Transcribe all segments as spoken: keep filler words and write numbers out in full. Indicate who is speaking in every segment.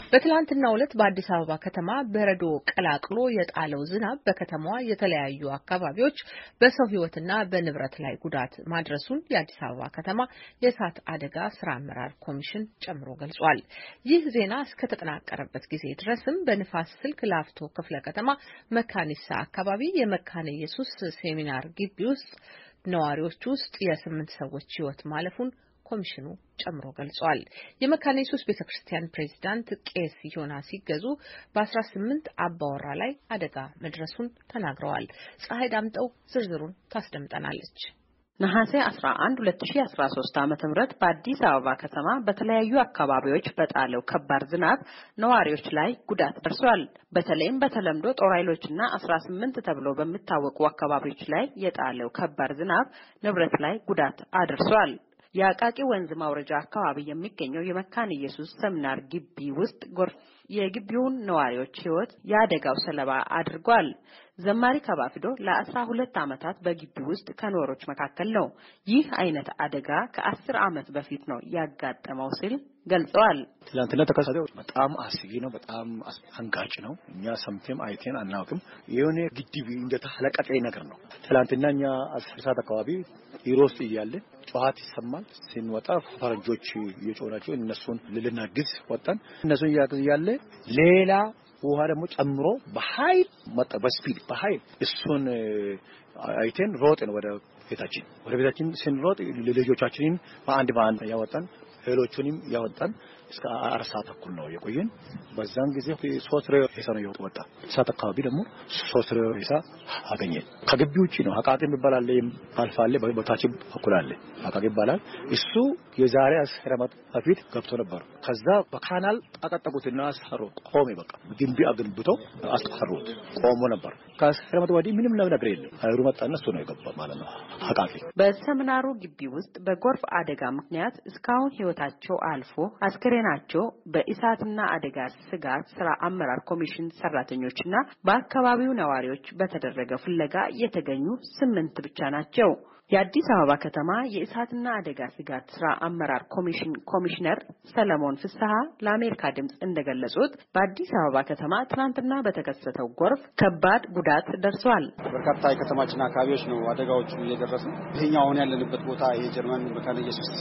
Speaker 1: በትላንትናው ዕለት በአዲስ አበባ ከተማ በረዶ ቀላቅሎ የጣለው ዝናብ በከተማዋ የተለያዩ አካባቢዎች በሰው ሕይወትና በንብረት ላይ ጉዳት ማድረሱን የአዲስ አበባ ከተማ የእሳት አደጋ ስራ አመራር ኮሚሽን ጨምሮ ገልጿል። ይህ ዜና እስከተጠናቀረበት ጊዜ ድረስም በንፋስ ስልክ ላፍቶ ክፍለ ከተማ መካኒሳ አካባቢ የመካነ ኢየሱስ ሴሚናር ግቢ ውስጥ ነዋሪዎች ውስጥ የስምንት ሰዎች ሕይወት ማለፉን ኮሚሽኑ ጨምሮ ገልጿል። የመካነ ኢየሱስ ቤተክርስቲያን ፕሬዝዳንት ቄስ ዮናስ ሲገዙ በአስራ ስምንት አባወራ ላይ አደጋ መድረሱን ተናግረዋል። ፀሐይ ዳምጠው ዝርዝሩን ታስደምጠናለች።
Speaker 2: ነሐሴ አስራ አንድ ሁለት ሺህ አስራ ሶስት ዓመተ ምህረት በአዲስ አበባ ከተማ በተለያዩ አካባቢዎች በጣለው ከባድ ዝናብ ነዋሪዎች ላይ ጉዳት ደርሷል። በተለይም በተለምዶ ጦር ኃይሎችና አስራ ስምንት ተብሎ በሚታወቁ አካባቢዎች ላይ የጣለው ከባድ ዝናብ ንብረት ላይ ጉዳት አድርሷል። የአቃቂ ወንዝ ማውረጃ አካባቢ የሚገኘው የመካነ ኢየሱስ ሰሚናር ግቢ ውስጥ ጎርፍ የግቢውን ነዋሪዎች ሕይወት ያደጋው ሰለባ አድርጓል። ዘማሪ ከባፍዶ ለአስራ ሁለት ዓመታት በግቢ ውስጥ ከኖሮች መካከል ነው። ይህ አይነት አደጋ ከአስር ዓመት በፊት ነው ያጋጠመው ሲል ገልጸዋል።
Speaker 3: ትላንትና ተከሰተው በጣም አስጊ ነው፣ በጣም አንጋጭ ነው። እኛ ሰምተም አይተን አናውቅም። የሆነ ግድብ እንደተለቀቀ ነገር ነው። ትላንትና እኛ አስር ሰዓት አካባቢ ኢሮስ እያለ ጨዋታ ይሰማል። ሲንወጣ ፈረንጆች እየጮራቸው እነሱን ልልናግዝ ወጣን። እነሱን ያግዝ ያለ ሌላ ውሃ ደግሞ ጨምሮ በኃይል መጣ፣ በስፒድ በኃይል እሱን አይተን ሮጥን ወደ ቤታችን። ወደ ቤታችን ስንሮጥ ልጆቻችንን በአንድ በአንድ ያወጣን፣ ሄሎቹንም ያወጣን። እስከ አራት ሰዓት ተኩል ነው የቆየን። በዛን ጊዜ ሶስት ሬሳ ነው የወጣ። ሰዓት አካባቢ ደግሞ ሶስት ሬሳ አገኘን። ከግቢ ውጪ ነው። አቃቂ የሚባል አለ፣ አልፋለ በታች በኩል አለ። አቃቂ ይባላል። እሱ የዛሬ አስር ዓመት በፊት ገብቶ ነበር። ከዛ በካናል አቀጠቁትና አስፈሩ ቆሜ በቃ ግንቢ አገንብቶ አስፈሩት ቆሞ ነበር። ከአስር ዓመት ወዲህ ምንም ነገር የለም። አይሩ መጣና እሱ ነው የገባ ማለት ነው አቃቂ።
Speaker 2: በሰሚናሩ ግቢ ውስጥ በጎርፍ አደጋ ምክንያት እስካሁን ሕይወታቸው አልፎ አስከሬ ናቸው በእሳትና አደጋ ስጋት ስራ አመራር ኮሚሽን ሰራተኞችና በአካባቢው ነዋሪዎች በተደረገ ፍለጋ የተገኙ ስምንት ብቻ ናቸው። የአዲስ አበባ ከተማ የእሳትና አደጋ ስጋት ስራ አመራር ኮሚሽን ኮሚሽነር ሰለሞን ፍስሐ ለአሜሪካ ድምጽ እንደገለጹት በአዲስ አበባ ከተማ ትናንትና በተከሰተው ጎርፍ ከባድ ጉዳት ደርሷል።
Speaker 4: በርካታ የከተማችን አካባቢዎች ነው አደጋዎቹ እየደረሱ። ይሄኛው አሁን ያለንበት ቦታ የጀርመን መካነ ኢየሱስ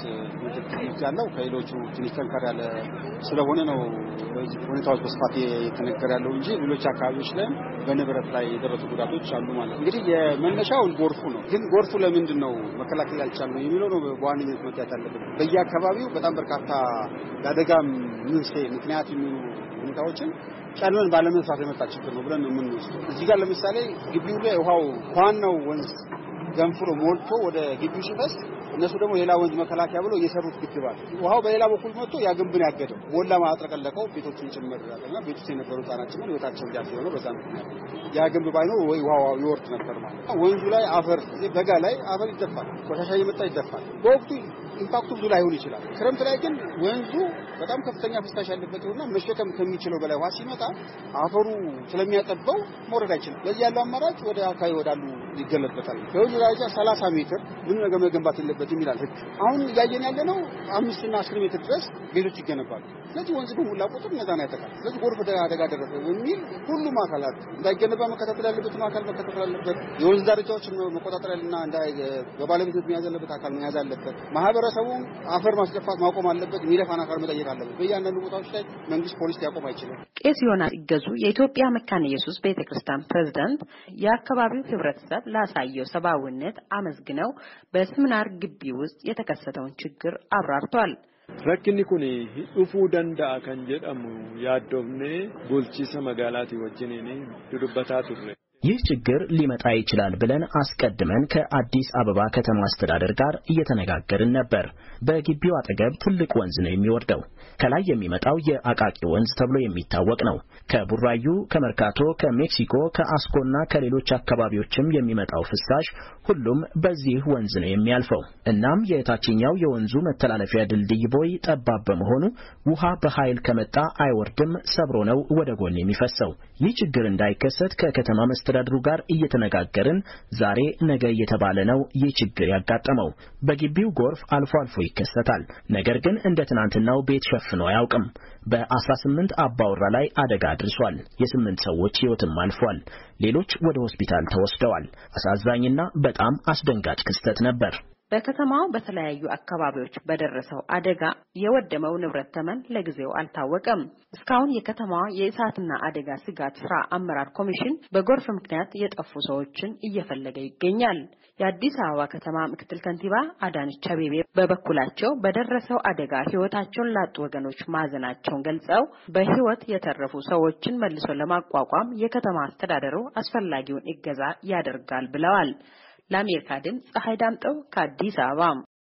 Speaker 4: ምድር ያለው ከሌሎቹ ትንሽ ጠንከር ያለ ስለሆነ ነው ሁኔታዎች በስፋት የተነገረ ያለው እንጂ ሌሎች አካባቢዎች ላይ በንብረት ላይ የደረሱ ጉዳቶች አሉ ማለት ነው። እንግዲህ የመነሻው ጎርፉ ነው። ግን ጎርፉ ለምንድን ነው መከላከል ያልቻልነው የሚለው ነው በዋነኝነት መታየት ያለበት። በየአካባቢው በጣም በርካታ የአደጋ መንስኤ ምክንያት የሚሆኑ ሁኔታዎችን ቀድመን ባለመስራት የመጣ ችግር ነው ብለን ነው የምንወስደው። እዚህ ጋር ለምሳሌ ግቢው ላይ ውሃው ዋናው ወንዝ ገንፍሎ ሞልቶ ወደ ግቢው ሲፈስ እነሱ ደግሞ ሌላ ወንዝ መከላከያ ብለው እየሰሩት ግድብ አለ። ውሃው በሌላ በኩል መጥቶ ያ ግንብን ያገደው ሞላ ማጥረቀለቀው ቤቶችን ጭምር ያለና ቤት ውስጥ የነበሩ ህጻናትን ህይወታቸው እንዲያልፍ ነው። በዛ ምክንያት ያ ግንብ ባይኖር ወይ ውሃው ይወርድ ነበር ማለት ነው። ወንዙ ላይ አፈር በጋ ላይ አፈር ይደፋል፣ ቆሻሻ እየመጣ ይደፋል። በወቅቱ ኢምፓክቱ ብዙ ላይሆን ይችላል። ክረምት ላይ ግን ወንዙ በጣም ከፍተኛ ፍሳሽ ያለበት ነውና መሸከም ከሚችለው በላይ ውሃ ሲመጣ አፈሩ ስለሚያጠበው መውረድ አይችልም። ለዚህ ያለው አማራጭ ወደ አካባቢ ወዳሉ ይገለበታል። በወንዙ ደረጃ ሰላሳ ሜትር ምንም ነገር መገንባት የለበትም ይላል ህግ። አሁን እያየን ያለነው አምስት እና አስር ሜትር ድረስ ቤቶች ይገነባሉ። ስለዚህ ወንዝ በሙላ ቁጥር እነዛን ያጠቃል። ስለዚህ ጎርፍ አደጋ ደረሰ በሚል ሁሉም አካላት እንዳይገነባ መከታተል ያለበት አካል መከታተል አለበት። የወንዝ ዳርቻዎችን መቆጣጠር ያለና እንዳይ በባለቤትነት መያዝ ያለበት አካል መያዝ አለበት። ማህበረሰቡ አፈር ማስደፋት ማቆም አለበት። የሚደፋን አካል መጠየቅ አለበት። በእያንዳንዱ ቦታዎች ላይ መንግስት ፖሊስ ሊያቆም አይችልም።
Speaker 2: ቄስ ዮናስ ሲገዙ የኢትዮጵያ መካነ ኢየሱስ ቤተክርስቲያን ፕሬዝዳንት የአካባቢው ህብረተሰብ ላሳየው ሰብአዊነት አመስግነው በሰሚናር ግቢ ውስጥ የተከሰተውን ችግር አብራርቷል።
Speaker 5: ረክኒ ኩኒ ኡፉ ደንዳ ከን ጀደሙ ያዶብኔ ቡልቺሰ መጋላቲ ወጅኔኒ ዱዱበታ ቱሬ
Speaker 6: ይህ ችግር ሊመጣ ይችላል ብለን አስቀድመን ከአዲስ አበባ ከተማ አስተዳደር ጋር እየተነጋገርን ነበር። በግቢው አጠገብ ትልቅ ወንዝ ነው የሚወርደው። ከላይ የሚመጣው የአቃቂ ወንዝ ተብሎ የሚታወቅ ነው። ከቡራዩ፣ ከመርካቶ፣ ከሜክሲኮ፣ ከአስኮና ከሌሎች አካባቢዎችም የሚመጣው ፍሳሽ ሁሉም በዚህ ወንዝ ነው የሚያልፈው። እናም የታችኛው የወንዙ መተላለፊያ ድልድይ ቦይ ጠባብ በመሆኑ ውሃ በኃይል ከመጣ አይወርድም፣ ሰብሮ ነው ወደ ጎን የሚፈሰው። ይህ ችግር እንዳይከሰት ከከተማ መስተዳድሩ ጋር እየተነጋገርን ዛሬ ነገ እየተባለ ነው ይህ ችግር ያጋጠመው። በግቢው ጎርፍ አልፎ አልፎ ይከሰታል። ነገር ግን እንደ ትናንትናው ቤት ሸፍኖ አያውቅም። በአስራ ስምንት አባወራ ላይ አደጋ አድርሷል። የስምንት ሰዎች ሕይወትም አልፏል። ሌሎች ወደ ሆስፒታል ተወስደዋል። አሳዛኝና በጣም አስደንጋጭ ክስተት ነበር።
Speaker 2: በከተማው በተለያዩ አካባቢዎች በደረሰው አደጋ የወደመው ንብረት ተመን ለጊዜው አልታወቀም። እስካሁን የከተማዋ የእሳትና አደጋ ስጋት ስራ አመራር ኮሚሽን በጎርፍ ምክንያት የጠፉ ሰዎችን እየፈለገ ይገኛል። የአዲስ አበባ ከተማ ምክትል ከንቲባ አዳነች አቤቤ በበኩላቸው በደረሰው አደጋ ሕይወታቸውን ላጡ ወገኖች ማዘናቸውን ገልጸው በሕይወት የተረፉ ሰዎችን መልሶ ለማቋቋም የከተማ አስተዳደሩ አስፈላጊውን እገዛ ያደርጋል ብለዋል። ለአሜሪካ ድምፅ ፀሐይ ዳምጠው ከአዲስ አበባ